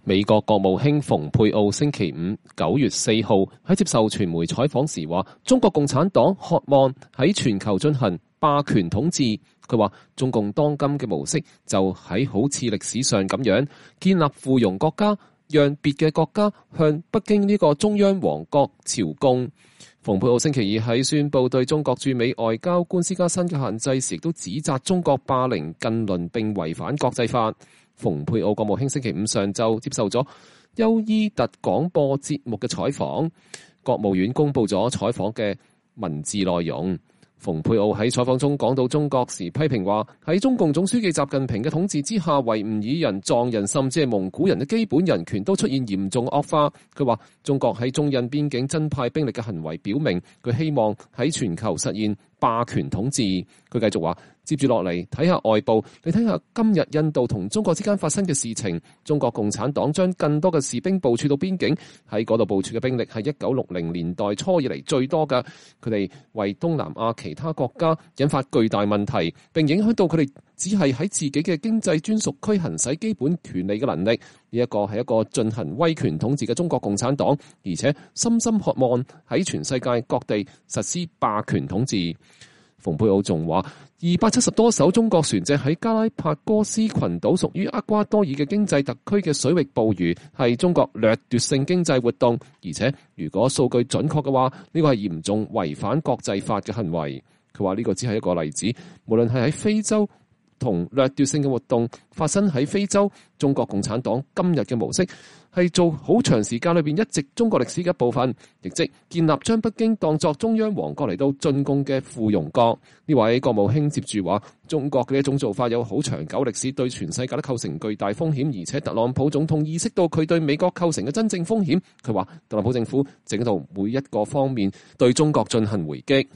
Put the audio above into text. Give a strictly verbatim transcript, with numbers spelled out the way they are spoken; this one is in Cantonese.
美國國務卿蓬佩奧星期五九月四號喺接受傳媒採訪時話，中國共產黨渴望喺全球進行霸權統治。佢話中共當今嘅模式就喺好似歷史上咁樣建立附庸國家，讓別嘅國家向北京呢個中央王國朝貢。蓬佩奧星期二喺宣布對中國駐美外交官施加新嘅限制時，亦都指責中國霸凌近鄰並違反國際法。蓬佩奧國務卿星期五上晝接受咗邱伊特廣播節目嘅採訪，國務院公布咗採訪嘅文字內容。蓬佩奧喺採訪中講到中國時，批評話喺中共總書記習近平嘅統治之下，維吾爾人、藏人甚至係蒙古人嘅基本人權都出現嚴重惡化。佢話中國喺中印邊境增派兵力嘅行為表明，佢希望喺全球實現霸權統治。佢繼續話，接住落嚟睇下外部，你睇下今日印度同中國之間發生嘅事情。中國共產黨將更多嘅士兵部署到邊境，喺嗰度部署嘅兵力係一九六零年代初以嚟最多嘅。佢哋為東南亞其他國家引發巨大問題，並影響到佢哋只係喺自己嘅經濟專屬區行使基本權利嘅能力。呢一個係一個進行威權統治嘅中國共產黨，而且深深渴望喺全世界各地實施霸權統治。蓬佩奧仲話，二百七十多艘中國船隻喺加拉帕戈斯群島屬於厄瓜多爾嘅經濟特區嘅水域捕魚，係中國掠奪性經濟活動，而且如果數據準確嘅話，呢個係嚴重違反國際法嘅行為。佢話呢個只係一個例子，無論係喺非洲同掠奪性嘅活動發生喺非洲，中國共產黨今日嘅模式係做好長時間裏邊一直中國歷史嘅一部分，亦即建立將北京當作中央王國嚟到進貢嘅附庸國。呢位國務卿接住話，中國嘅一種做法有好長久歷史，對全世界都構成巨大風險，而且特朗普總統意識到佢對美國構成嘅真正風險。佢話特朗普政府整到每一個方面對中國進行回擊。